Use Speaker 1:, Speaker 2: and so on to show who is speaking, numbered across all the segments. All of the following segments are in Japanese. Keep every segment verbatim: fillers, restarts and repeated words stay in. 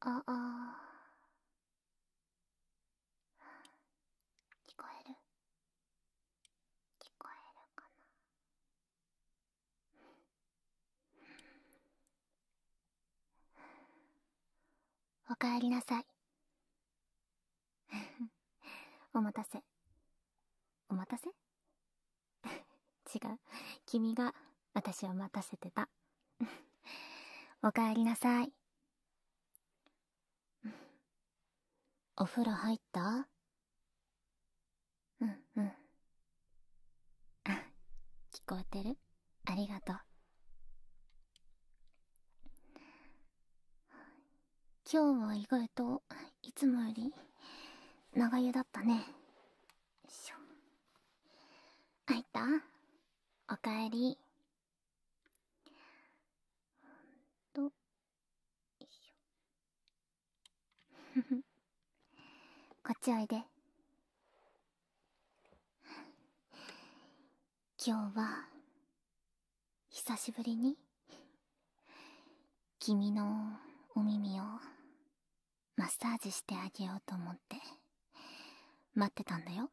Speaker 1: ああ、聞こえる聞こえるかな。おかえりなさい。お待たせ。お待たせ違う。君が私を待たせてた。おかえりなさい。お風呂入った？うんうん。聞こえてる？ありがとう。今日は意外といつもより長湯だったね。よいしょ。入った？おかえり。と、よいしょ。こっちおいで。今日は久しぶりに君のお耳をマッサージしてあげようと思って待ってたんだよ。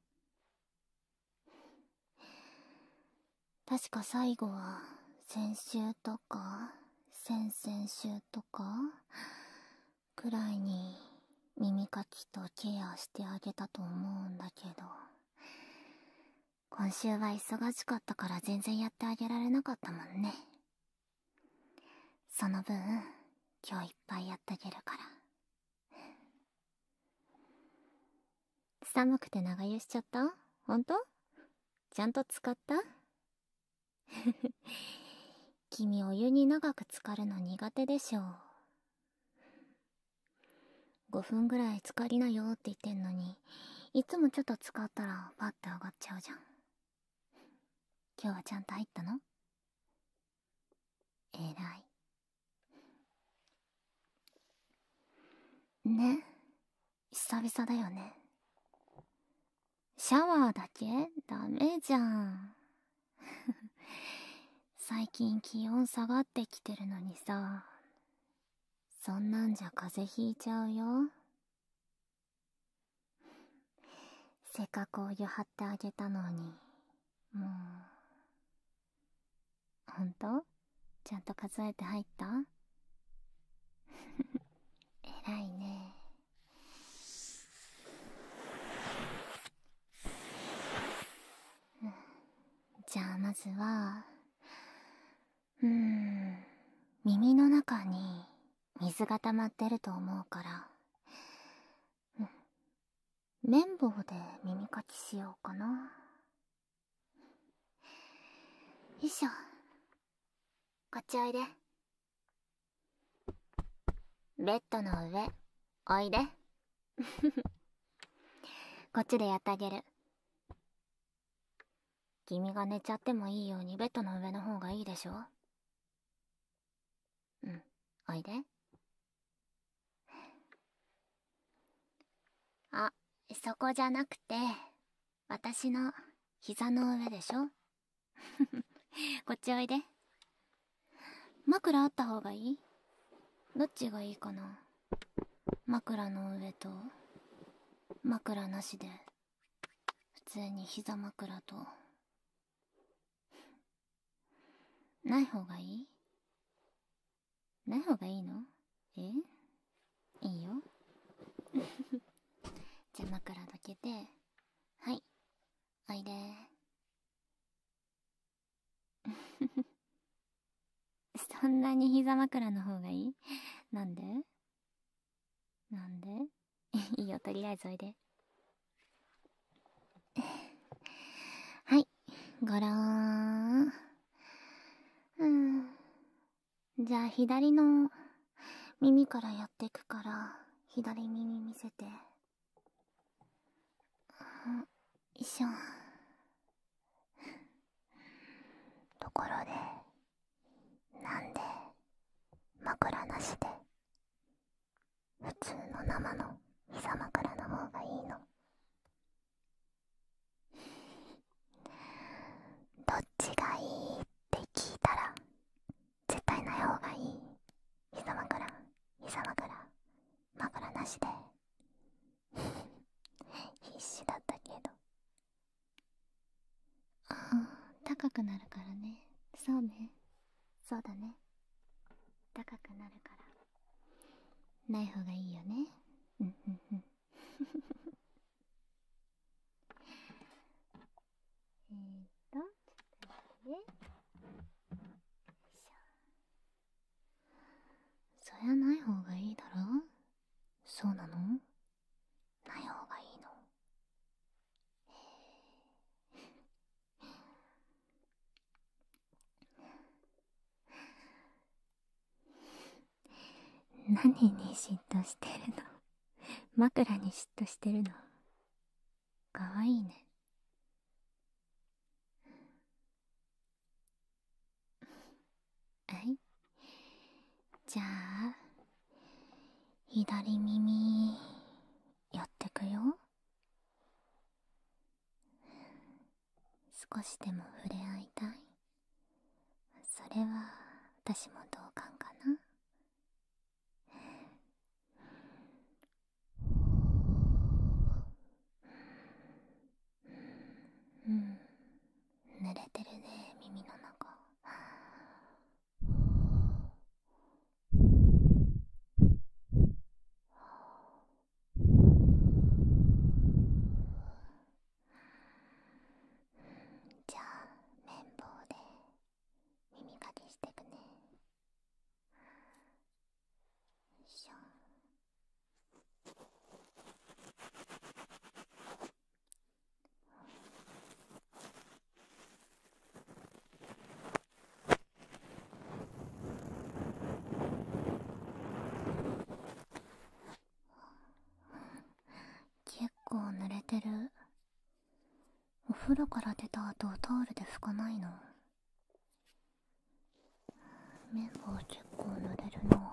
Speaker 1: 確か最後は先週とか先々週とかくらいに耳かきとケアしてあげたと思うんだけど、今週は忙しかったから全然やってあげられなかったもんね。その分今日いっぱいやってあげるから。寒くて長湯しちゃった？ほんと？ちゃんと使った？君お湯に長く浸かるの苦手でしょ。ごふんぐらい浸かりなよって言ってんのに、いつもちょっと浸かったらパッて上がっちゃうじゃん。今日はちゃんと入ったの？えらいね。久々だよね。シャワーだけ？ダメじゃん。最近気温下がってきてるのにさ、そんなんじゃ風邪ひいちゃうよ。せっかくお湯張ってあげたのに、もう。ほんと？ちゃんと数えて入った？えらいね。じゃあまずは、うーん、耳の中に水が溜まってると思うから、うん、綿棒で耳かきしようかな。よいしょ。こっちおいで。ベッドの上おいで。こっちでやってあげる。君が寝ちゃってもいいようにベッドの上の方がいいでしょ。うん、おいで。あ、そこじゃなくて私の膝の上でしょ。こっちおいで。枕あった方がいい？どっちがいいかな。枕の上と枕なしで普通に膝枕とない方がいい？ない方がいいの？え？いいよ。じゃあ枕どけて、はい、おいで。そんなに膝枕の方がいい？なんで？なんで？いいよ、とりあえずおいで。はい、ごろーん。うん。じゃあ左の耳からやってくから、左耳見せて。よいしょ。ところで、なんで枕なしで普通の生の膝枕の方がいいの？どっちがいいって聞いたら絶対ない方がいい。膝枕、膝枕、 しで必死だったけど。ああ、高くなるからね。そうね、そうだね。高くなるからない方がいいよね。うんうんうん。えーっとちょっと待ってね。よいしょ。そりゃない方がいいだろ。そうなの？ない方がいいの？何に嫉妬してるの？枕に嫉妬してるの？かわいいね。はい、じゃあ左耳やってくよ。少しでも触れ合いたい。それは私も同感かな。うん、濡れてるね、耳の中。じゃあ綿棒で耳かきしてくね。よいしょ。結構濡れてる。お風呂から出た後タオルで拭かないの？綿棒結構濡れるな。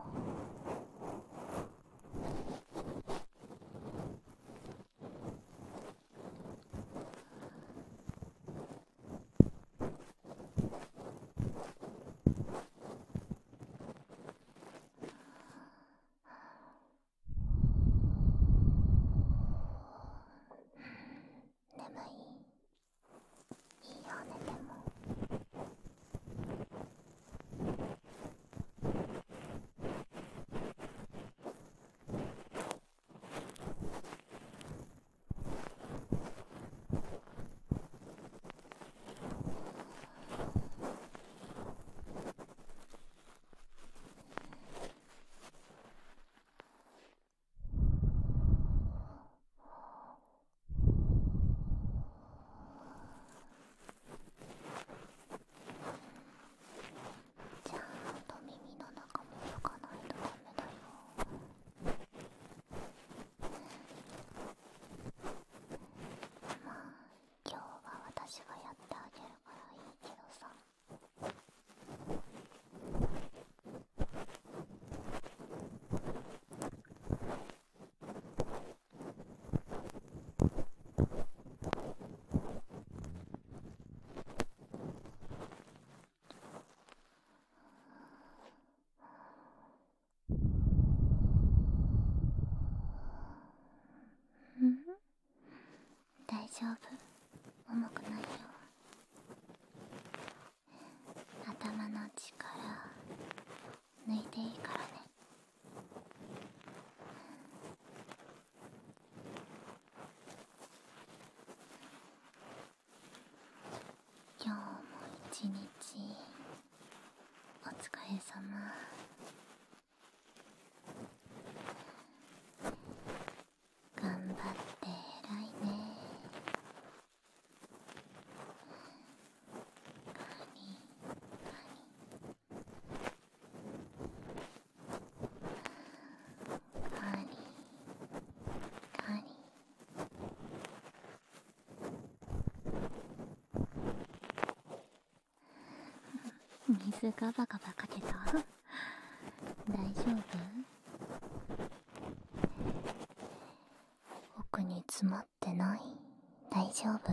Speaker 1: 眠い？いいよ寝ても。ちゃんと耳の中も拭かないとダメだよ。まあ今日は私がやってあげるからいいけどさ。うん、大丈夫、重くないよ。頭の力抜いていいからね。今日も一日お疲れ様。頑張って偉いね。カニカニカニカニ。水ガバガバかけた？大丈夫？奥に詰まってない？大丈夫？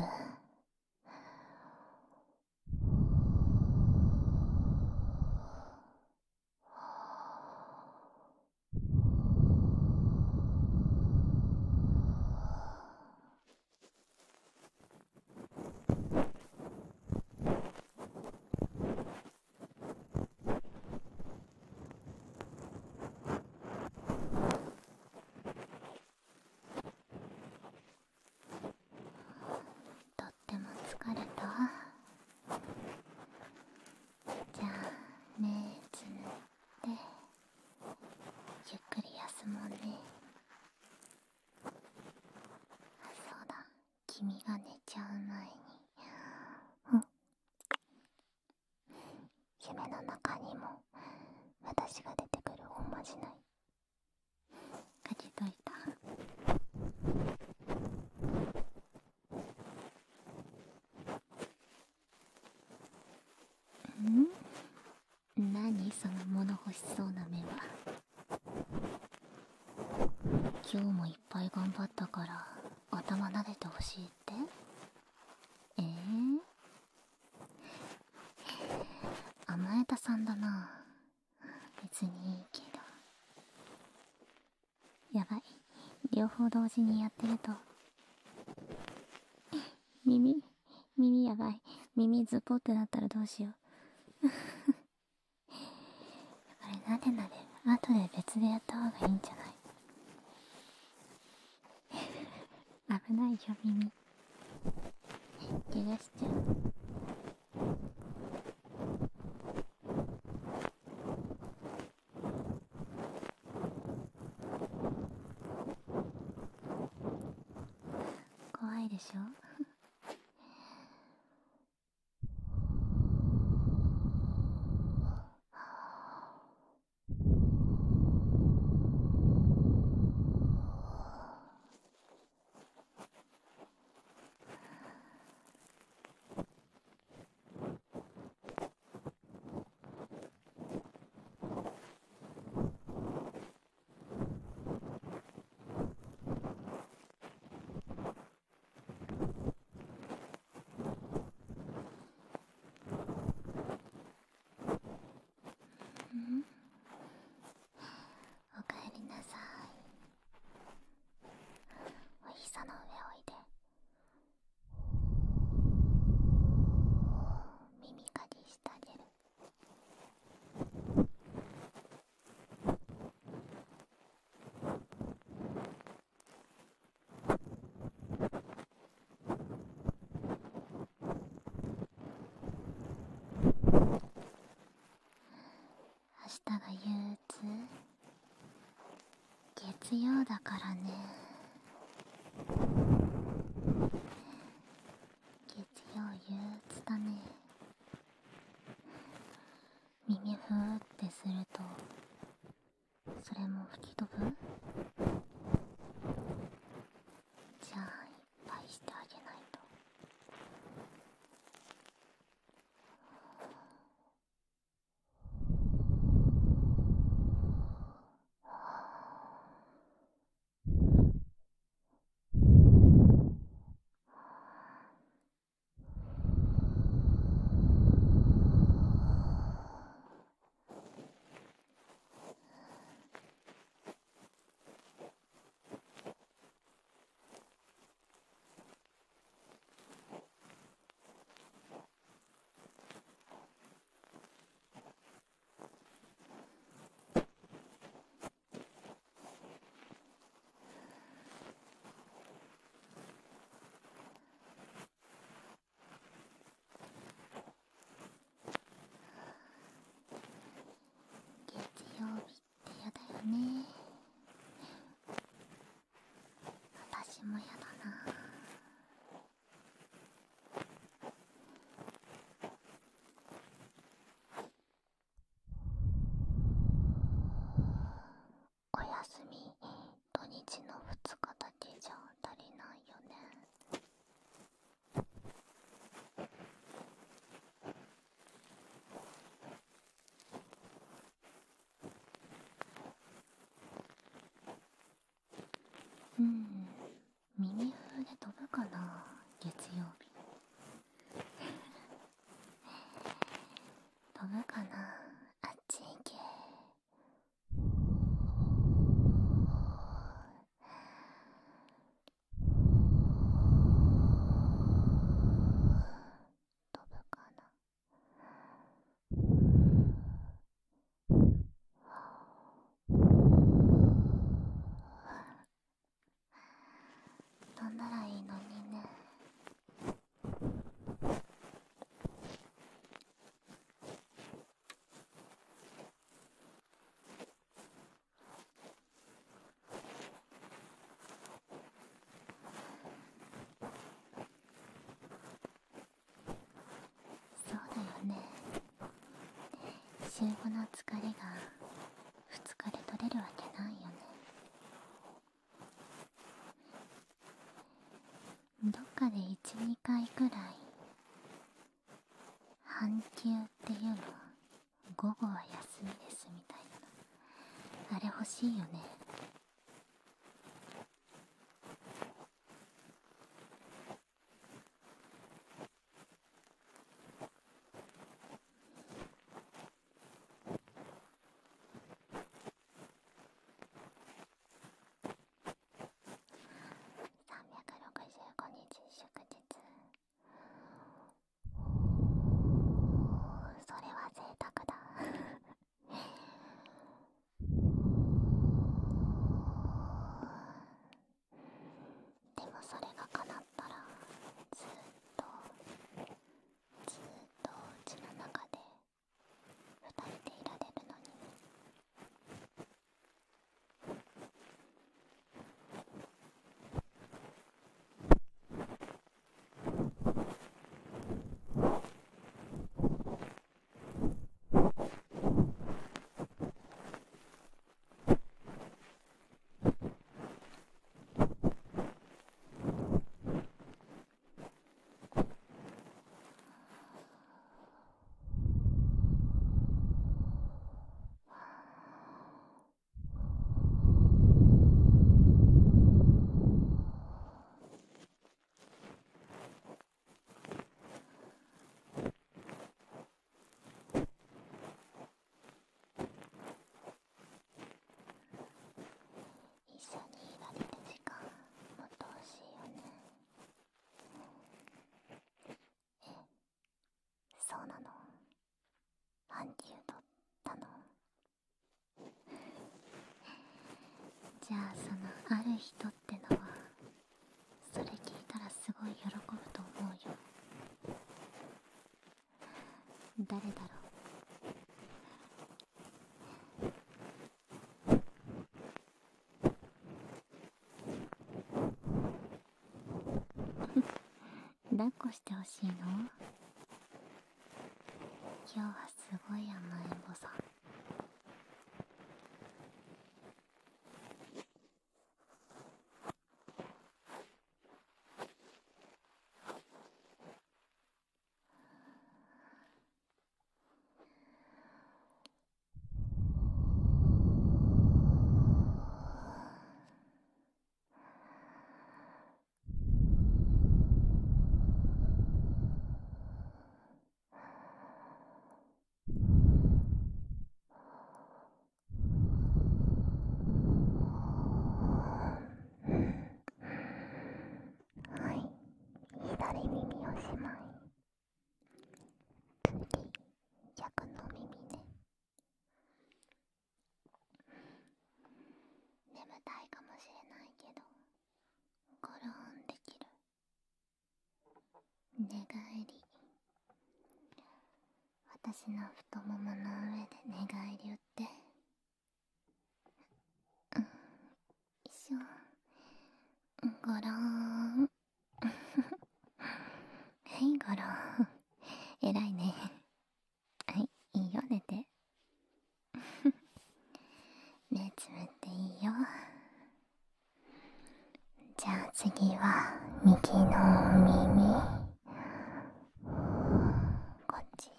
Speaker 1: 君が寝ちゃう前に、うん、夢の中にも私が出てくるおまじないかけといた。ん？何その物欲しそうな目は。今日もいっぱい頑張ったから頭撫でてほしいって？えー、甘えたさんだな。別にいいけど。やばい、両方同時にやってると耳耳やばい、耳ズポってなったらどうしよう。これなでなで後で別でやった方がいいんじゃない？危ないよ耳、怪我しちゃう。怖いでしょ？おかえりなさい。おひさの上おいで。耳かきしてあげる。明日が憂鬱？月曜だからね。月曜憂鬱だね。耳ふーってするとそれも吹き飛ぶ？じゃあいっぱいしてあげないと。月曜日ってやだよね。私もやだな。お休み土日のふつかだけじゃ足りないよね。うん、耳風で飛ぶかな、月曜日。飛ぶかな、あっち行け。飛ぶかな。飛んだらいいのにね。 週後の疲れがふつかで取れるわけないよね。どっかでいち、にかいくらい半休っていうの、午後は休みですみたいなの、あれ欲しいよね。さんびゃくろくじゅうごにち祝日、それは贅沢だ。でもそれが叶ったらずっとずっとうちの中でふたりでいられるのにね。一緒にいられる時間もっと欲しいよね。え、そうなの？半休取ったの？じゃあそのある人ってのは、それ聞いたらすごい喜ぶと思うよ。誰だろう。抱っこしてほしいの？今日はすごい甘えん坊さん。はい、左耳おしまい。次、逆の耳ね。眠たいかもしれないけど、ゴロンできる。寝返り。私の太ももの上で寝返り打って。うん、よいしょ。ゴローン。はい、ゴローン。えらいね。はい、いいよ、寝て。目つぶっていいよ。じゃあ次は右の耳。こっち。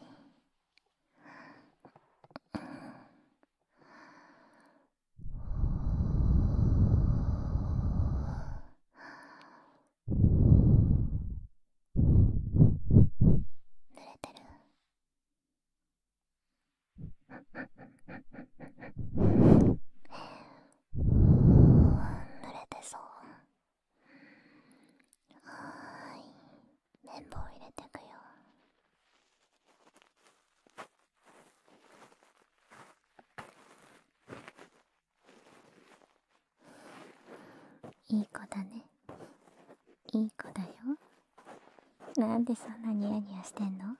Speaker 1: 濡れてる？濡れてそう。はーい、綿棒入れてくよ。いい子だね。いい子だよ。なんでそんなニヤニヤしてんの？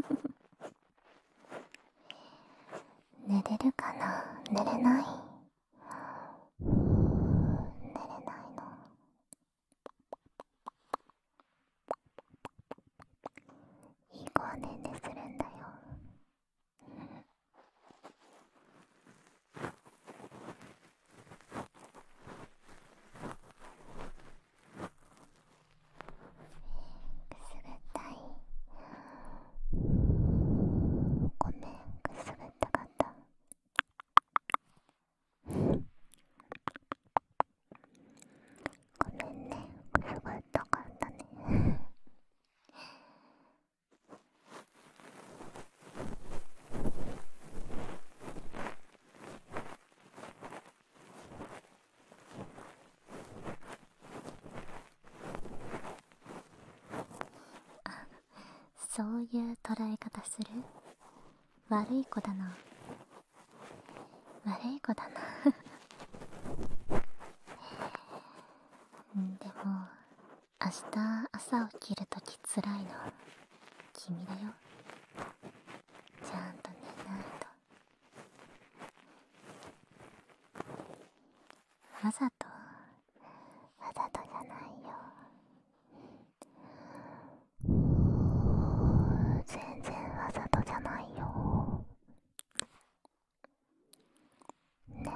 Speaker 1: 寝れるかな？寝れない？寝れないの？いい子はねんねするんだよ。 そういう捉え方する？悪い子だな。悪い子だな。でも明日朝起きるときつらいの君だよ。ちゃんと寝ないと。わざとわざとじゃないよ。全然わざとじゃないよ。ね。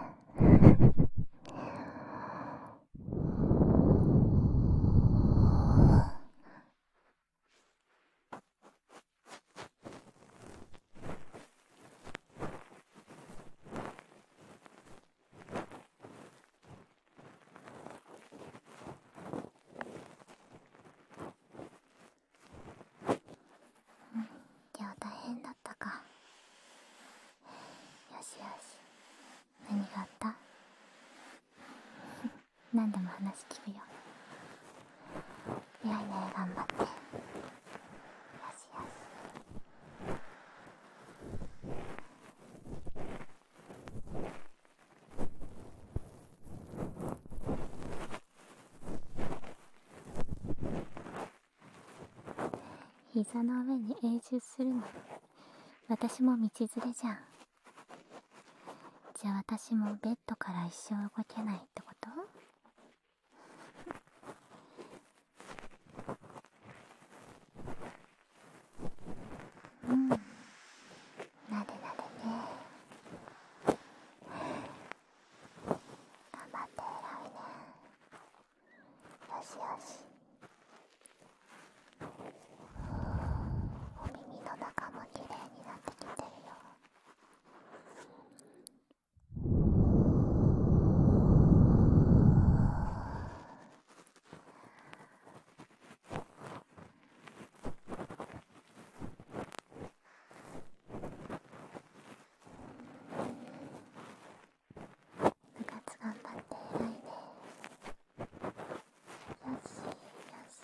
Speaker 1: 今日大変だったか。よしよし。何があった？何でも話聞くよ。偉いね、頑張って。よしよし。膝の上に永住するの。私も道連れじゃん。じゃあ私もベッドから一生動けないってこと？うん。なでなでね。頑張って偉いね。よしよし。お耳の中もきれいになってきてるよ。部活頑張って偉いね。よしよし。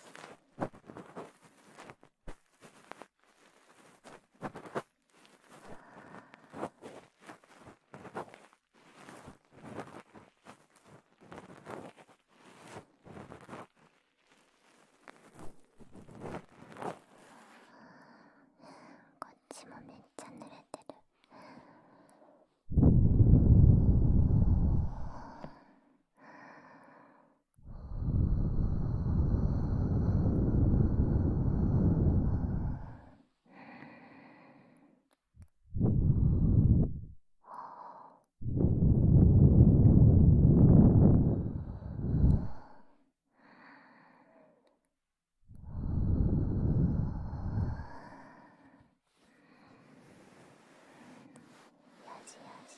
Speaker 1: こっちもめっちゃ濡れてる。よしよし。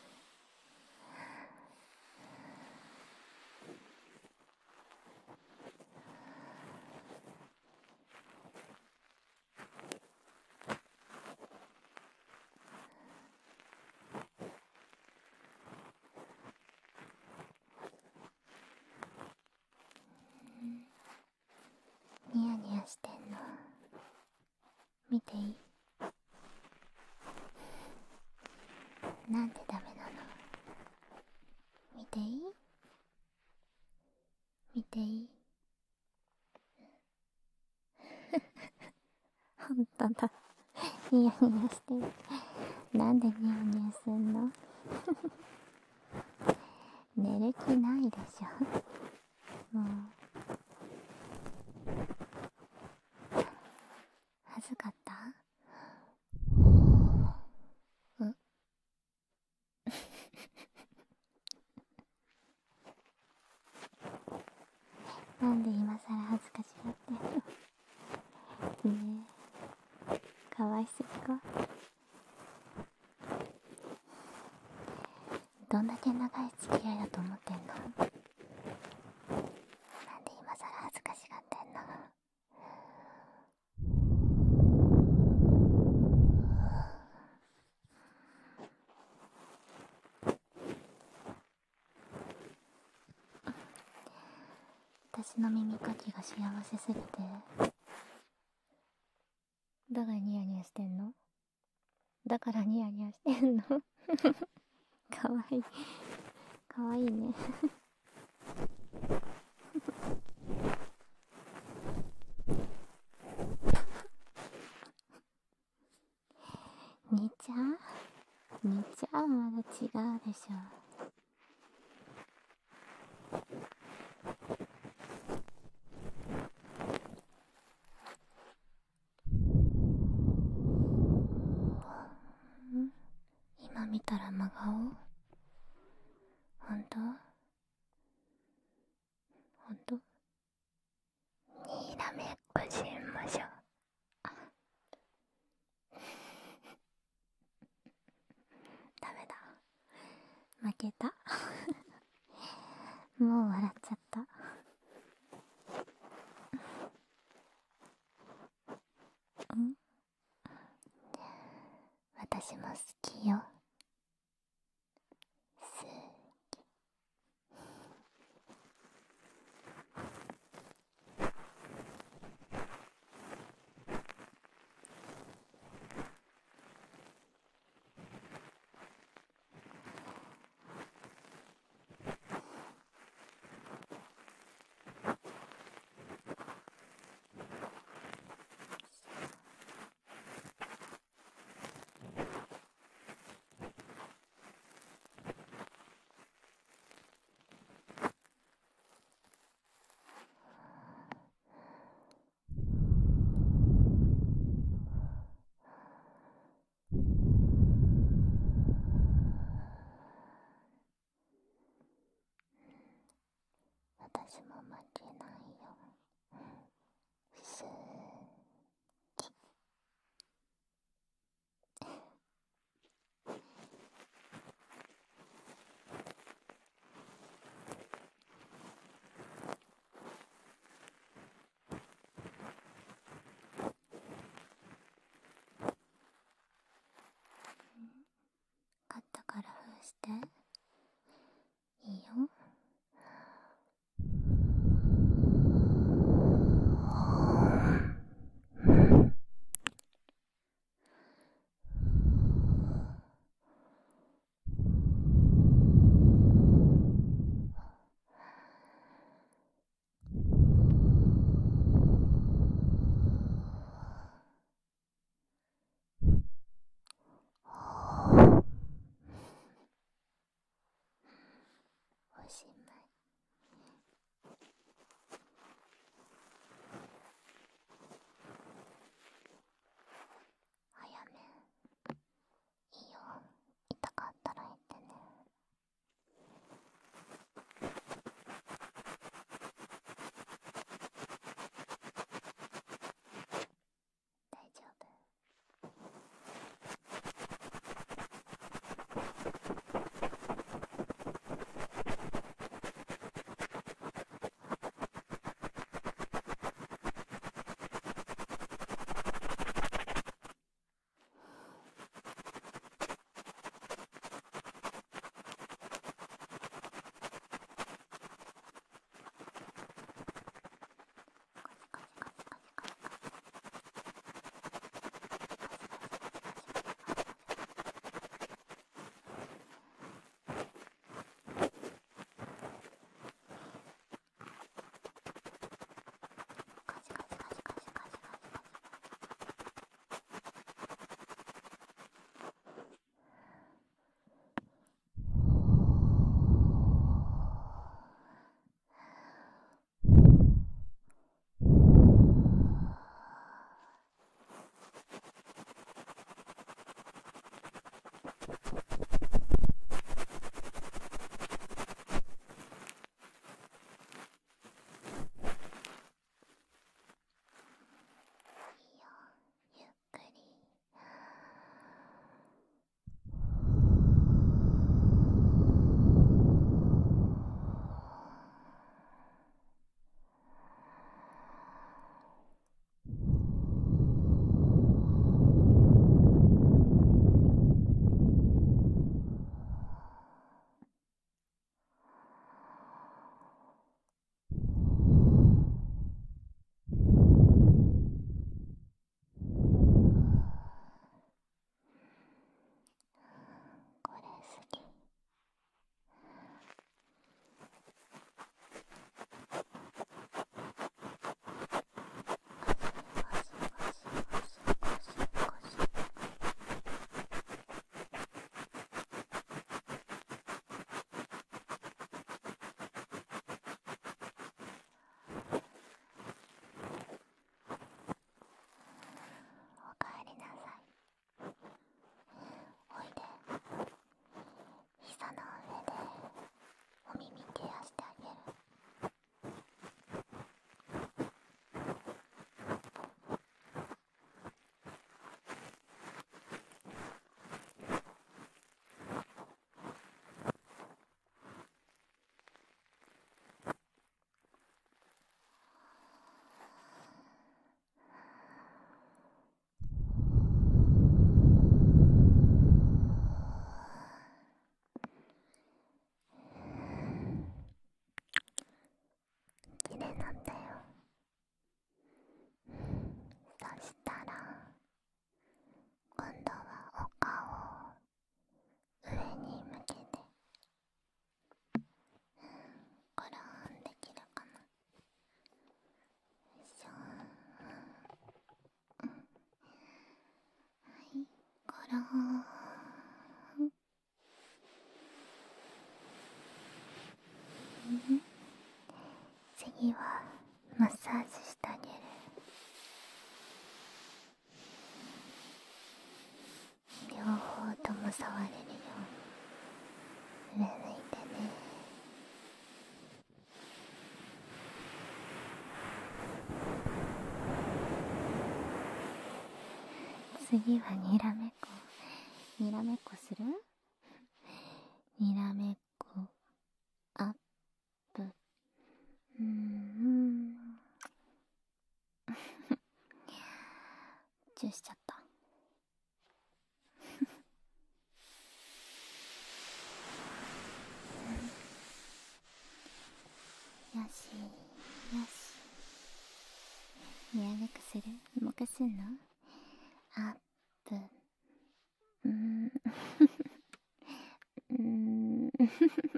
Speaker 1: ニヤニヤしてんの見ていい？なんでダメなの？見ていい？見ていい？ほんとだ。ニヤニヤしてる。なんでニヤニヤすんの？寝る気ないでしょ。もう恥ずかった？うん。なんで今さら恥ずかしがってんの？ねえ、かわいすぎか？どんだけ長い付き合いだと思ってんの？なんで今さら恥ずかしがってんの？私の耳かきが幸せすぎてだからニヤニヤしてんの？だからニヤニヤしてんの？かわいい。かわいいね。にちゃんにちゃんまだ違うでしょ。ん？今見たら真顔？ほんと？ほんと？にらめっこしましょう。ダメだ。負けた。もう笑っちゃった。ん？私も好きよ。好き。私も負けないよ。すーき。勝ったから封して。いいよ。 次はマッサージしてあげる。両方とも触れるように上向いてね。次はにらめっこ。にらめっこする？にらめっこアップ。うーんチューしちゃった。よしよし。にらめっこする？もう一回すんの？アップ。うーんうーんし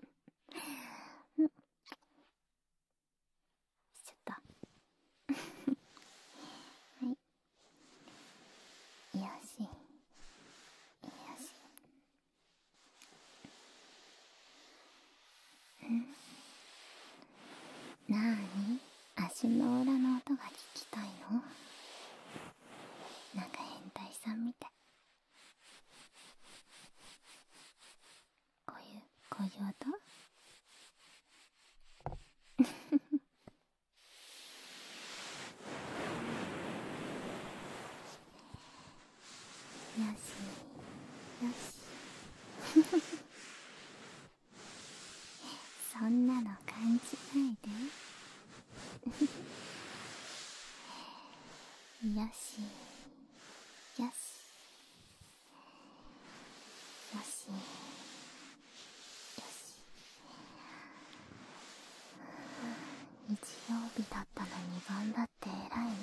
Speaker 1: ちゃった。はいよしよし。んなーに？足の裏の音が聞きたいの？なんか変態さんみたい。こういうこういう音？よしよしそんなの感じないでよしよしよしよし。日曜日だったのに頑張って偉いね。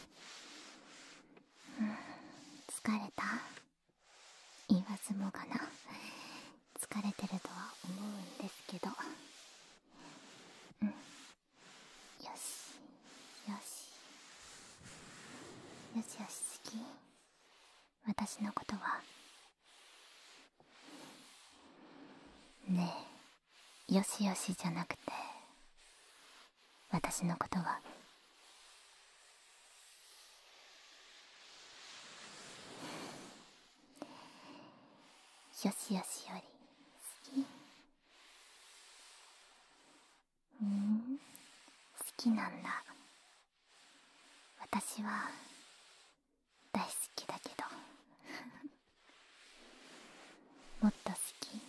Speaker 1: うん疲れた？言わずもがな疲れてるとは思うんですけど。うんよしよしよしよし。好き？私のことは？ねえ、よしよしじゃなくて私のことは？よしよしより好き？うーん好きなんだ。私は大好きだけどもっと好き？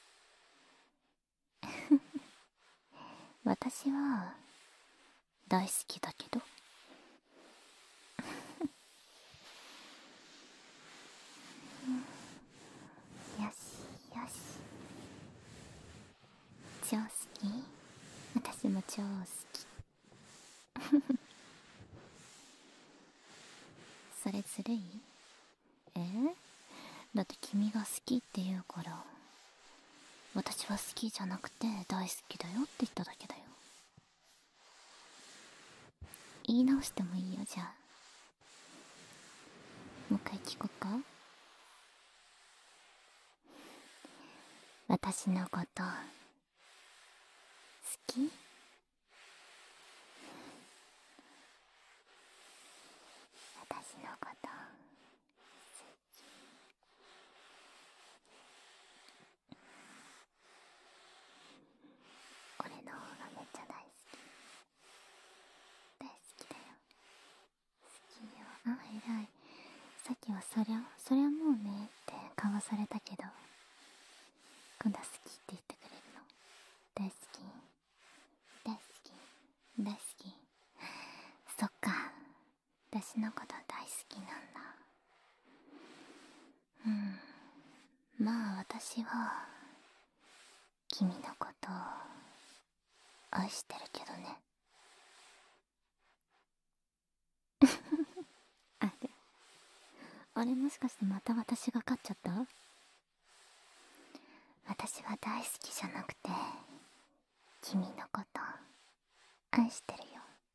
Speaker 1: 私は大好きだけどよしよし。超好き？私も超好きそれずるい？えー、だって君が好きって言うから私は好きじゃなくて大好きだよって言っただけだよ。言い直してもいいよ。じゃあもう一回聞こっか。私のこと好き？私のこと好き？俺の方がめっちゃ大好き。大好きだよ。好きよ。あ、偉い。さっきはそりゃそりゃもうねってかわされたけど今度は好きって言ってくれるの？大好き大好き大好き。そっか、私のこと大好きなんだ。うんまあ私は君のことを愛してるけどねあれあれもしかしてまた私が勝っちゃった？私は大好きじゃなくて君のこと愛してるよ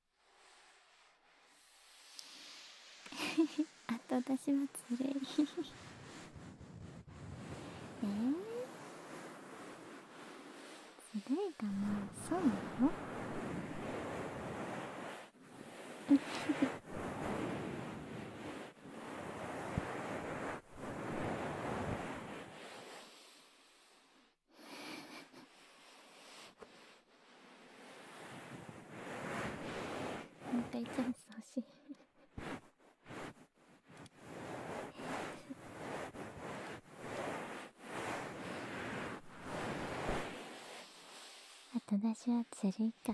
Speaker 1: あと私はずるいえー、ずるいかな？そうなの？ もう一回チャンス欲しい。後出しはずるいか。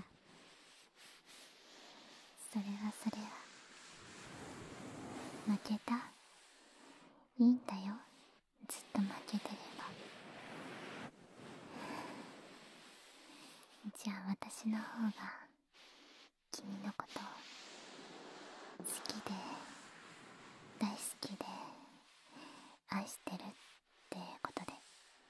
Speaker 1: それはそれは負けた。いいんだよ、ずっと負けてれば。じゃあ私の方が君のこと好きで大好きで愛してるってことで。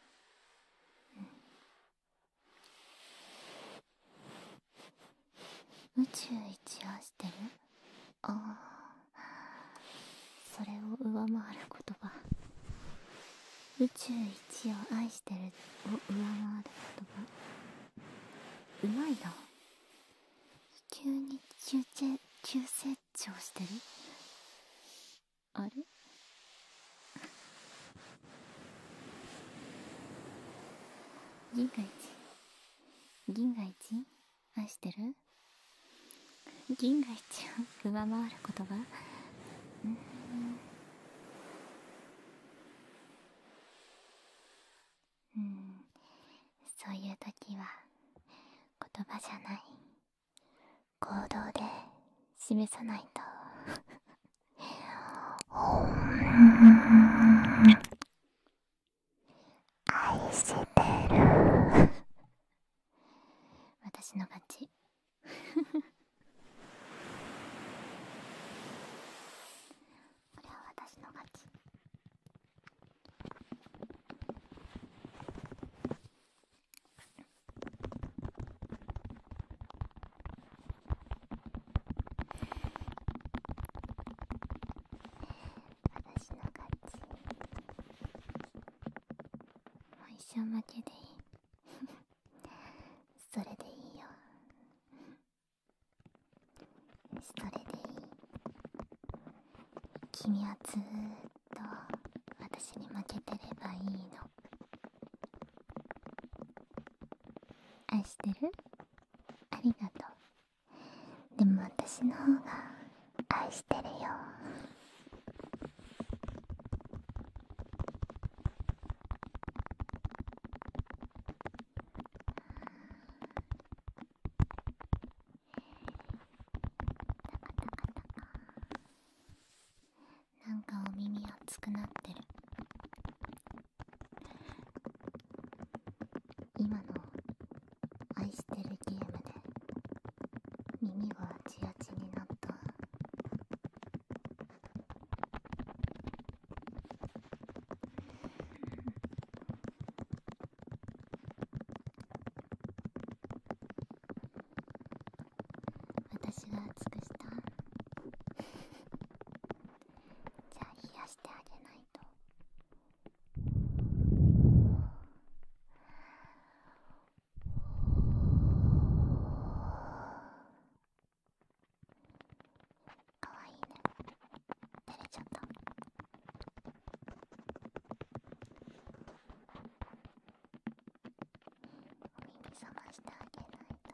Speaker 1: うん、宇宙一愛してる。ああ、それを上回る言葉。宇宙一を愛してるを上回る言葉。うまいな。急に急成急成長してる。あれ、銀河一銀河一愛してる。銀河一を上回る言葉。うーんうんそういう時は言葉じゃない行動で示さないと。愛してる。私の勝ち。これは私の勝ち。私の勝ち。もう一生負けでいい。それでいいよ。それでいい。君はずーっと私に負けてればいいの。愛してる？ありがとう。でも私の方が愛してるよ。なんかお耳熱くなってる。今の愛してるゲームで耳がチヤチになった。私が熱くした。じゃあ冷やしてあげないと。かわいいね。照れちゃった。お耳覚ましてあげないと。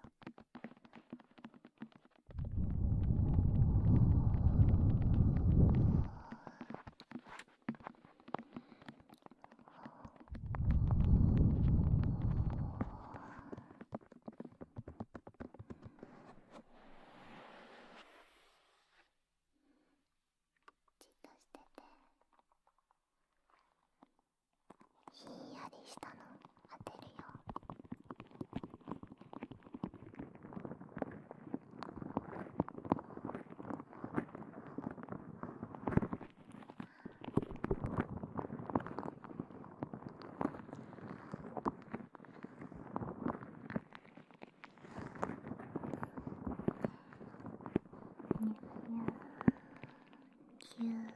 Speaker 1: じっとしてて。ひんやりしたの当てるよ。ぎゅー。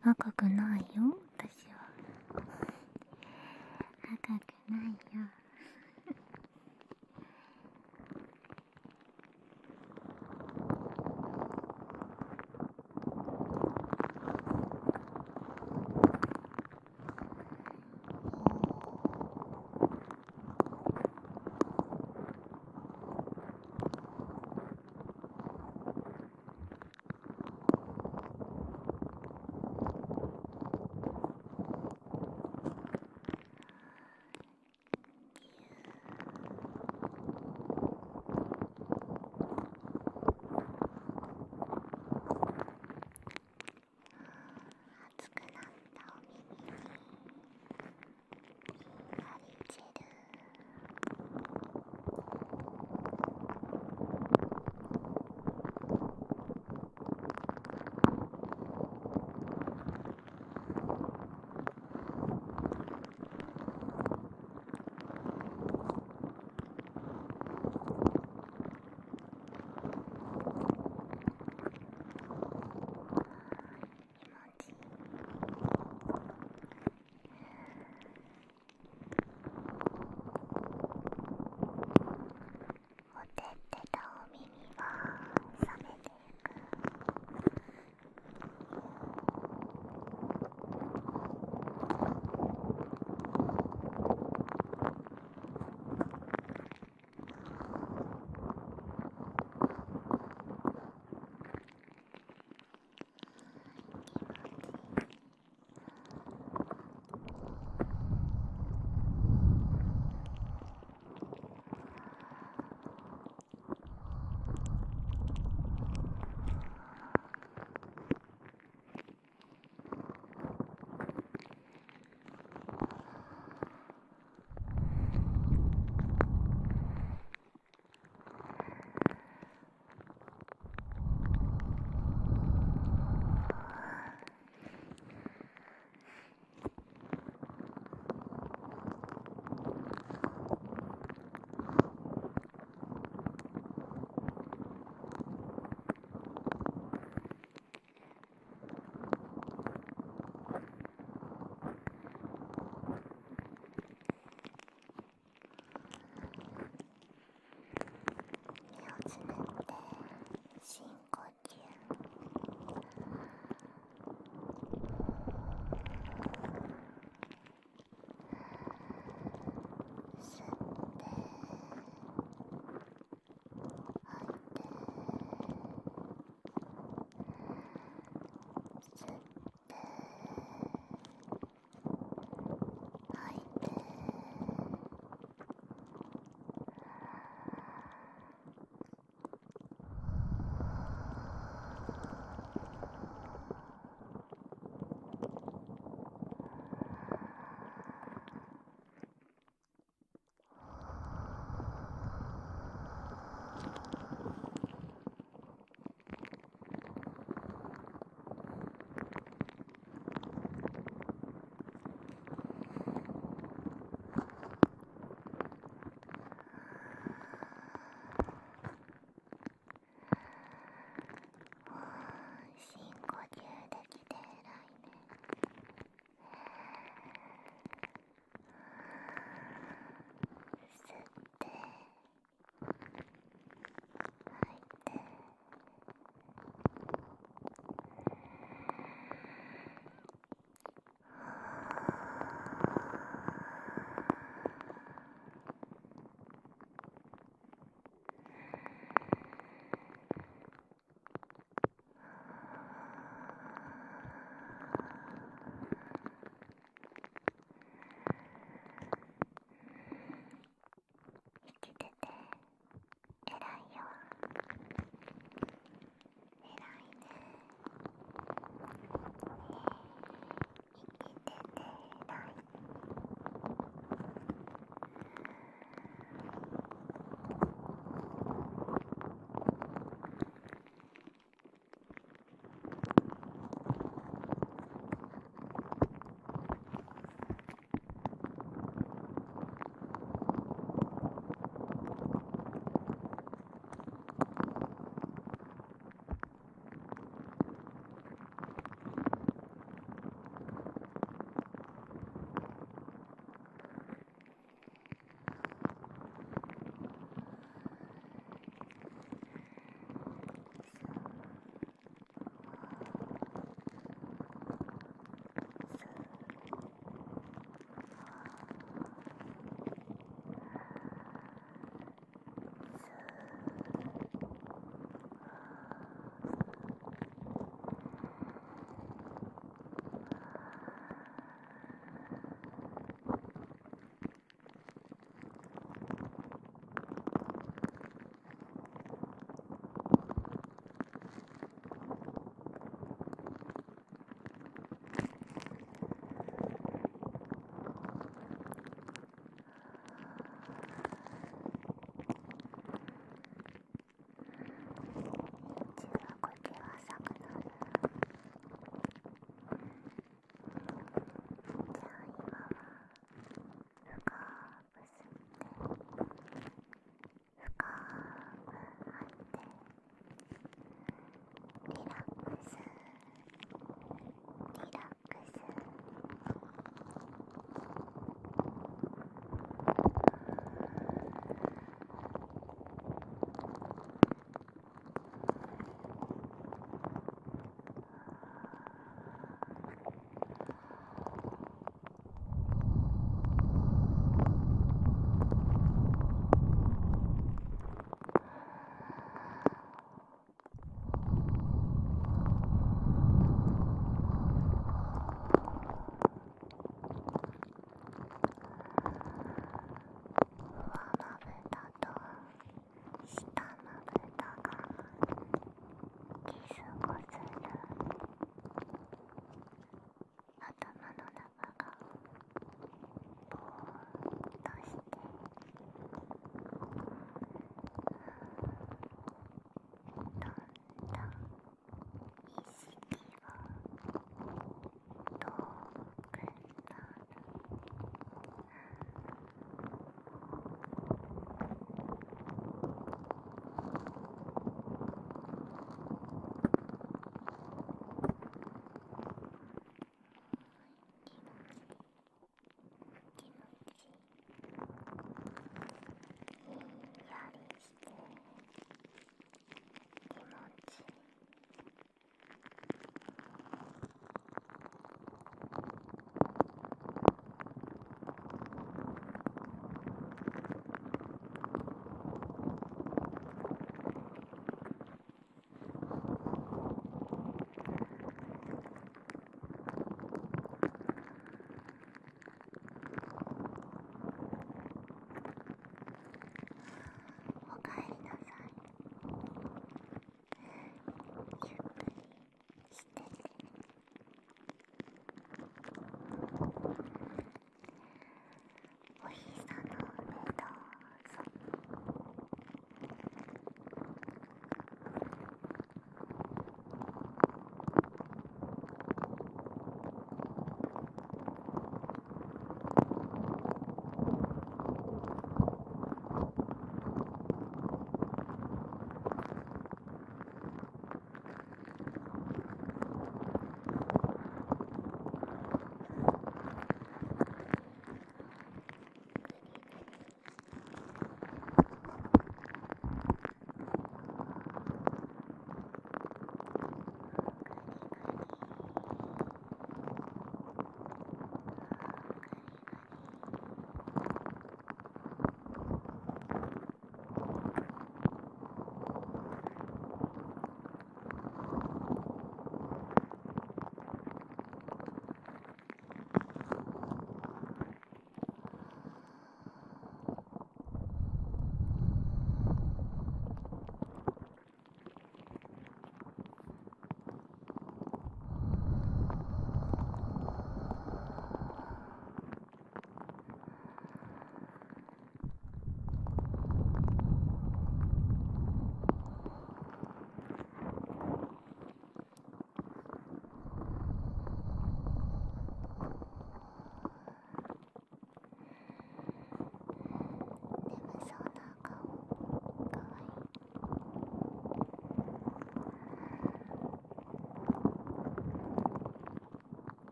Speaker 1: 赤くないよ、私は。赤くないよ。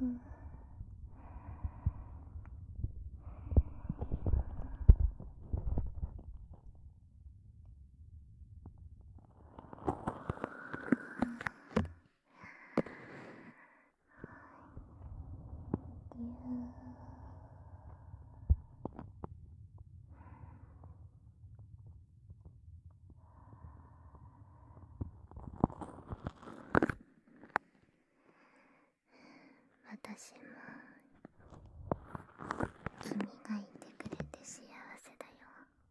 Speaker 1: うん。私も君がいてくれて幸せだよ。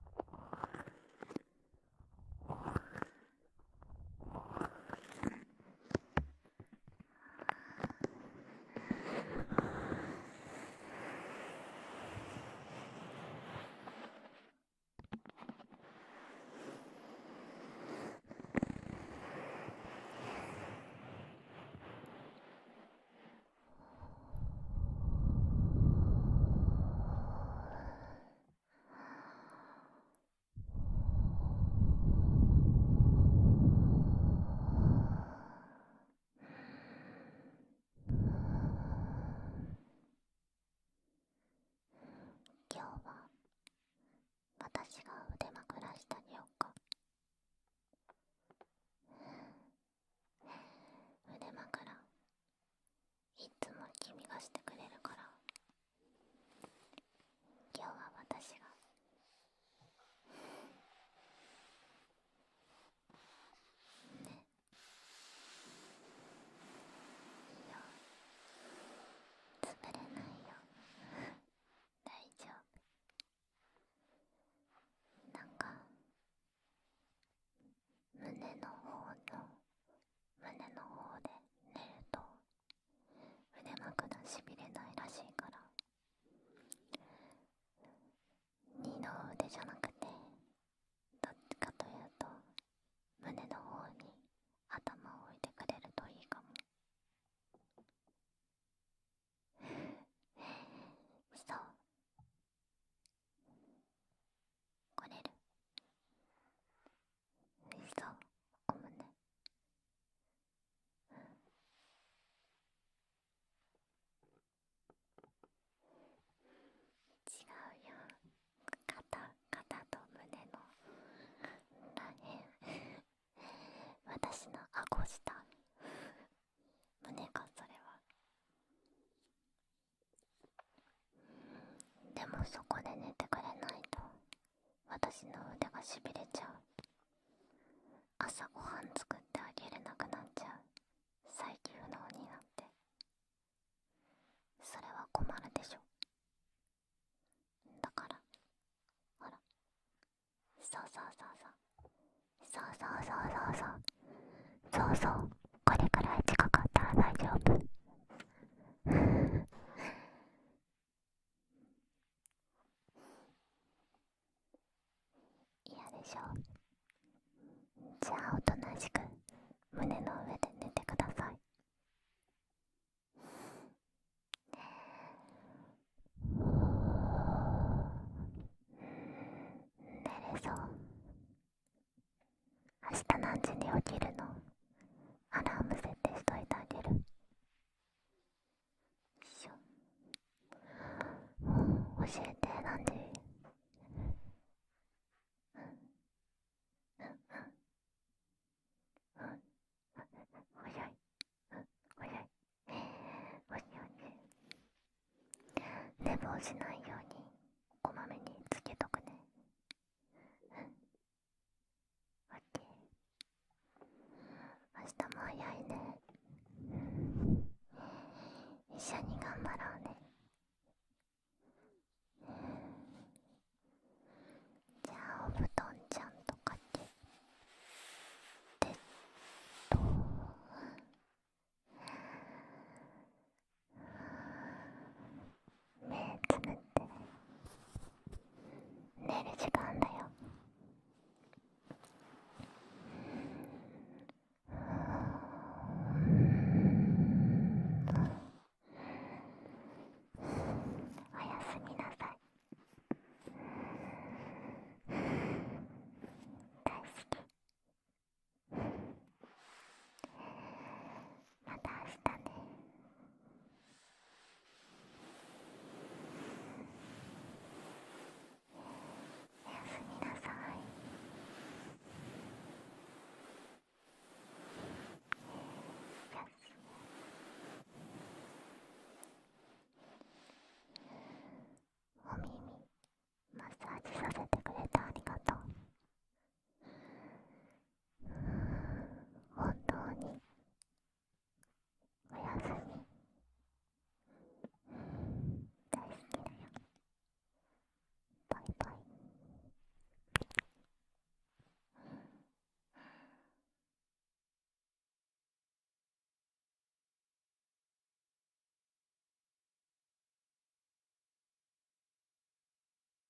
Speaker 1: 今日は私が腕枕してあげようか。腕枕いつも君がしてくれるから、今日は私がね。いいよ、潰れないよ。大丈夫。なんか胸の方の胸の方で寝ると腕枕しびれないらしいから、二の腕じゃなくてどっちかというと胸の方に頭を置いてくれるといいかも。そう、これる。そう、お胸。違うよ、肩肩と胸のらへん。私の顎下、胸かそれは。でもそこで寝てくれないと私の腕がしびれちゃう。朝ごはん作ってあげれなくなっちゃう。再起不能になって、それは困るでしょ。だからほら、そうそうそうそうそうそうそうそうそうそうそう、これくらい近かったら大丈夫。嫌でしょ。じゃあおとなしく胸の上で寝てください。寝れそう？明日何時に起きるの？アラーム設定しといてあげる。よいしょ。教えて、何時？うんうんうんうん、早い、うん、早い。おしおし。寝坊しない